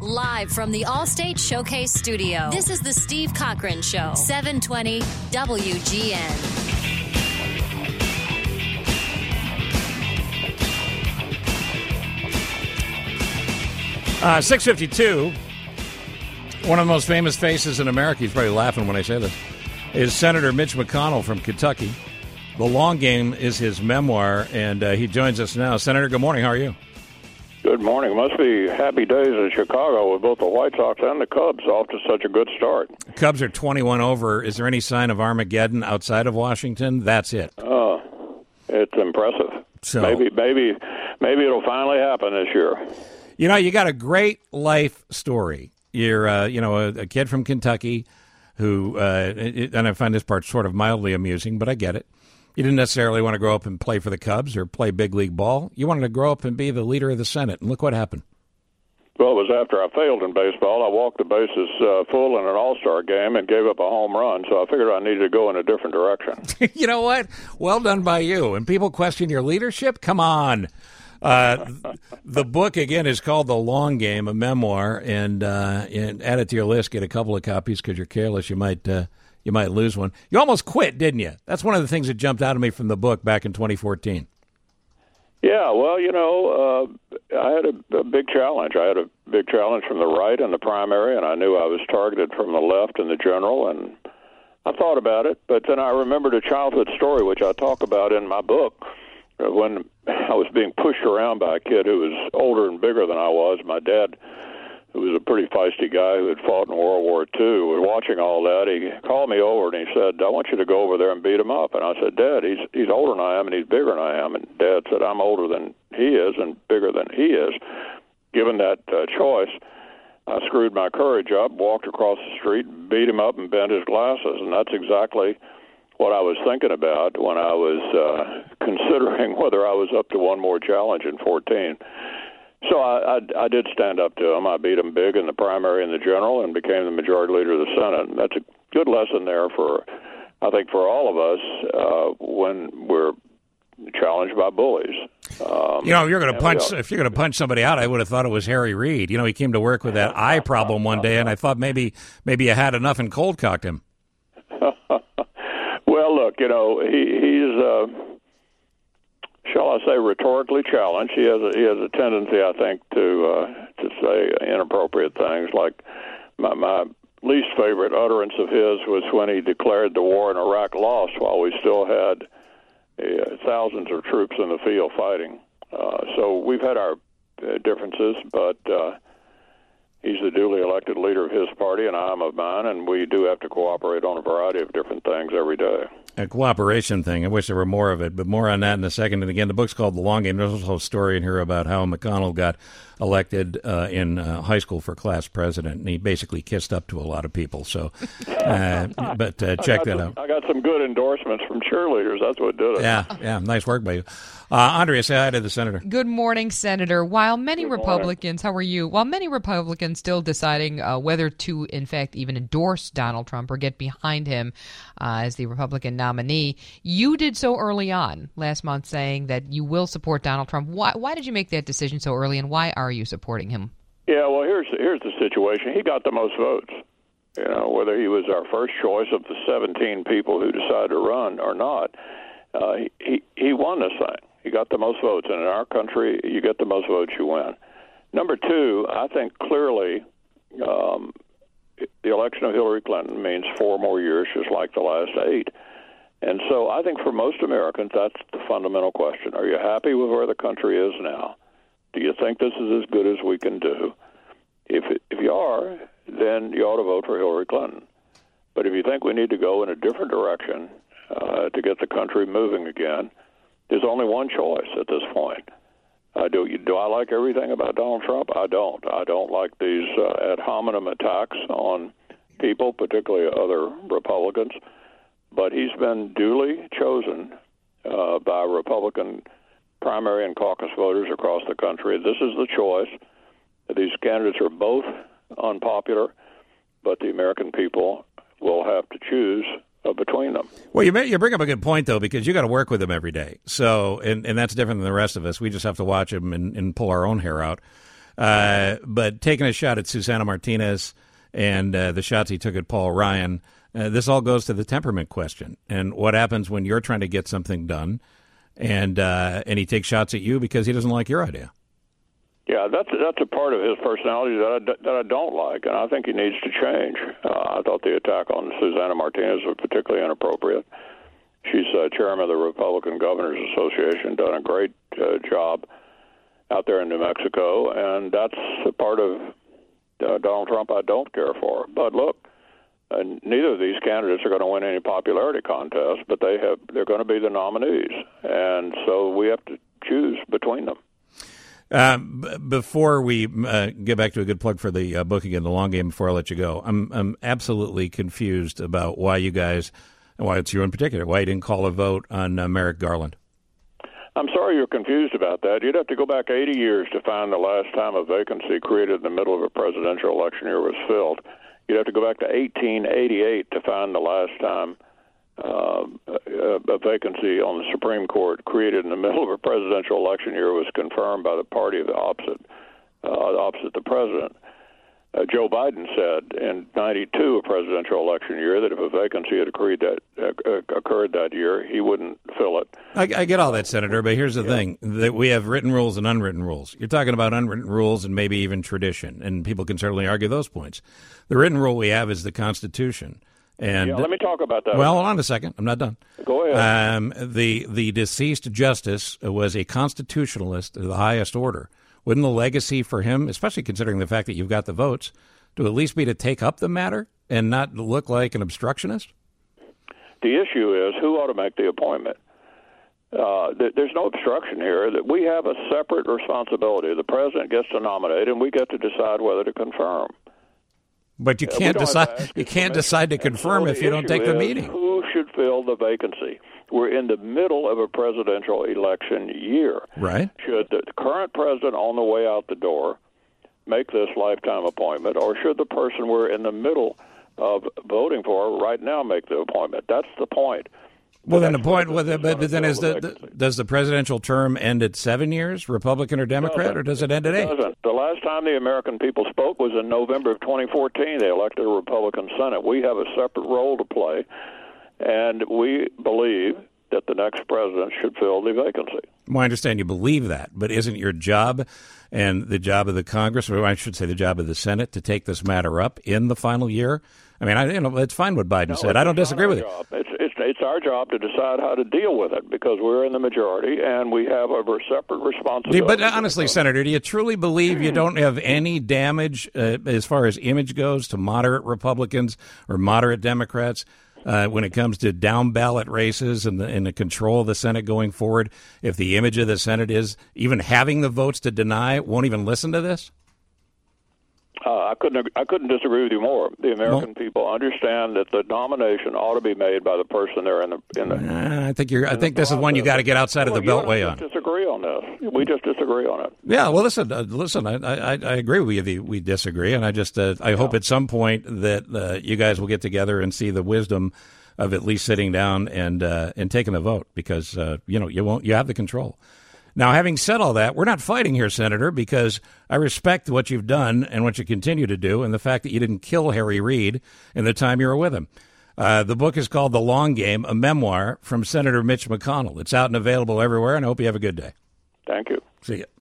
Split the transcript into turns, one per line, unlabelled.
Live from the Allstate Showcase Studio, this is the Steve Cochran Show, 720 WGN.
6:52. One of the most famous faces in America, he's probably laughing when I say this, is Senator Mitch McConnell from Kentucky. The Long Game is his memoir, and he joins us now. Senator, good morning. How are you?
Good morning. Must be happy days in Chicago with both the White Sox and the Cubs off to such a good start.
The Cubs are 21 over. Is there any sign of Armageddon outside of Washington? That's it.
It's impressive.
So
maybe it'll finally happen this year.
You know, you got a great life story. You're, a kid from Kentucky who, and I find this part sort of mildly amusing, but I get it. You didn't necessarily want to grow up and play for the Cubs or play big league ball. You wanted to grow up and be the leader of the Senate, and look what happened.
Well, it was after I failed in baseball. I walked the bases full in an all-star game and gave up a home run, so I figured I needed to go in a different direction.
You know what? Well done by you. And people question your leadership? Come on. The book, again, is called The Long Game, a memoir, and add it to your list. Get a couple of copies because you're careless. You might lose one. You almost quit, didn't you? That's one of the things that jumped out at me from the book back in 2014.
Yeah, well, I had a big challenge. I had a big challenge from the right in the primary, and I knew I was targeted from the left in the general, and I thought about it. But then I remembered a childhood story, which I talk about in my book, when I was being pushed around by a kid who was older and bigger than I was. My dad, who was a pretty feisty guy who had fought in World War II, was watching all that. He called me over and he said, "I want you to go over there and beat him up." And I said, "Dad, he's older than I am and he's bigger than I am." And Dad said, "I'm older than he is and bigger than he is." Given that choice, I screwed my courage up, walked across the street, beat him up, and bent his glasses. And that's exactly what I was thinking about when I was considering whether I was up to one more challenge in 14. So I did stand up to him. I beat him big in the primary and the general and became the majority leader of the Senate. And that's a good lesson there I think for all of us when we're challenged by bullies.
If you're going to punch somebody out, I would have thought it was Harry Reid. He came to work with that eye problem one day, and I thought maybe you had enough and cold cocked him.
Well, look, he's shall I say, rhetorically challenged. He has a tendency, I think, to say inappropriate things. Like my least favorite utterance of his was when he declared the war in Iraq lost while we still had thousands of troops in the field fighting. So we've had our differences, but he's the duly elected leader of his party, and I'm of mine, and we do have to cooperate on a variety of different things every day.
A cooperation thing. I wish there were more of it, but more on that in a second. And again, the book's called The Long Game. There's also a story in here about how McConnell got elected in high school for class president, and he basically kissed up to a lot of people. So, but check that out.
I got some good endorsements from cheerleaders. That's what did it.
Yeah, nice work by you. Andrea, say hi to the senator.
Good morning, Senator. While many Republicans, how are you? While many Republicans still deciding whether to, in fact, even endorse Donald Trump or get behind him as the Republican nominee, you did so early on last month, saying that you will support Donald Trump. Why did you make that decision so early, and why are you supporting him?
Yeah, well, here's the situation. He got the most votes. Whether he was our first choice of the 17 people who decided to run or not, he won this thing. He got the most votes, and in our country, you get the most votes, you win. Number two, I think clearly the election of Hillary Clinton means 4 more years, just like the last 8. And so I think for most Americans, that's the fundamental question. Are you happy with where the country is now? Do you think this is as good as we can do? If you are, then you ought to vote for Hillary Clinton. But if you think we need to go in a different direction to get the country moving again, there's only one choice at this point. Do I like everything about Donald Trump? I don't. I don't like these ad hominem attacks on people, particularly other Republicans. But he's been duly chosen by Republican primary and caucus voters across the country. This is the choice. These candidates are both unpopular, but the American people will have to choose between them.
Well, you bring up a good point, though, because you got to work with them every day. So, and that's different than the rest of us. We just have to watch them and pull our own hair out. But taking a shot at Susana Martinez and the shots he took at Paul Ryan, this all goes to the temperament question and what happens when you're trying to get something done, and he takes shots at you because he doesn't like your idea.
Yeah, that's a part of his personality that I don't like, and I think he needs to change. I thought the attack on Susana Martinez was particularly inappropriate. She's chairman of the Republican Governors Association, done a great job out there in New Mexico, and that's a part of Donald Trump I don't care for. But look, neither of these candidates are going to win any popularity contest, but they're going to be the nominees, and so we have to choose between them.
Before we get back to a good plug for the book again, The Long Game, before I let you go, I'm absolutely confused about why you guys, and why it's you in particular, why you didn't call a vote on Merrick Garland.
I'm sorry you're confused about that. You'd have to go back 80 years to find the last time a vacancy created in the middle of a presidential election year was filled. You'd have to go back to 1888 to find the last time a vacancy on the Supreme Court created in the middle of a presidential election year was confirmed by the party of the opposite the president. Joe Biden said in '92, a presidential election year, that if a vacancy had occurred that year, he wouldn't fill it.
I get all that, Senator, but here's the thing, that we have written rules and unwritten rules. You're talking about unwritten rules and maybe even tradition, and people can certainly argue those points. The written rule we have is the Constitution. And
let me talk about that.
Well, hold on a second. I'm not done.
Go ahead.
The deceased justice was a constitutionalist of the highest order. Wouldn't the legacy for him, especially considering the fact that you've got the votes, to at least be to take up the matter and not look like an obstructionist?
The issue is who ought to make the appointment. There's no obstruction here. That we have a separate responsibility. The president gets to nominate, and we get to decide whether to confirm.
But you can't decide. You can't decide to confirm if you don't take the meeting.
Who should fill the vacancy? We're in the middle of a presidential election year.
Right.
Should the current president on the way out the door make this lifetime appointment, or should the person we're in the middle of voting for right now make the appointment? That's the point.
Well, then the point, but then does the presidential term end at 7 years, Republican or Democrat, or does it end at 8?
It doesn't. The last time the American people spoke was in November of 2014. They elected a Republican Senate. We have a separate role to play, and we believe that the next president should fill the vacancy.
Well, I understand you believe that, but isn't your job and the job of the Congress, or I should say the job of the Senate, to take this matter up in the final year? I mean, it's fine what Biden said. I don't disagree with it.
It's our job to decide how to deal with it because we're in the majority and we have a separate responsibility.
But honestly, Senator, do you truly believe you don't have any damage as far as image goes to moderate Republicans or moderate Democrats when it comes to down-ballot races and the control of the Senate going forward? If the image of the Senate is even having the votes to deny, won't even listen to this?
I couldn't disagree with you more. The American people understand that the nomination ought to be made by the person there in the.
I think this is one you got to get outside of the Beltway on.
Disagree on this. We just disagree on it.
Yeah. Well, listen. I agree with you. We disagree, and I just I hope at some point that you guys will get together and see the wisdom of at least sitting down and taking the vote because you have the control. Now, having said all that, we're not fighting here, Senator, because I respect what you've done and what you continue to do and the fact that you didn't kill Harry Reid in the time you were with him. The book is called The Long Game, a memoir from Senator Mitch McConnell. It's out and available everywhere, and I hope you have a good day.
Thank you.
See you.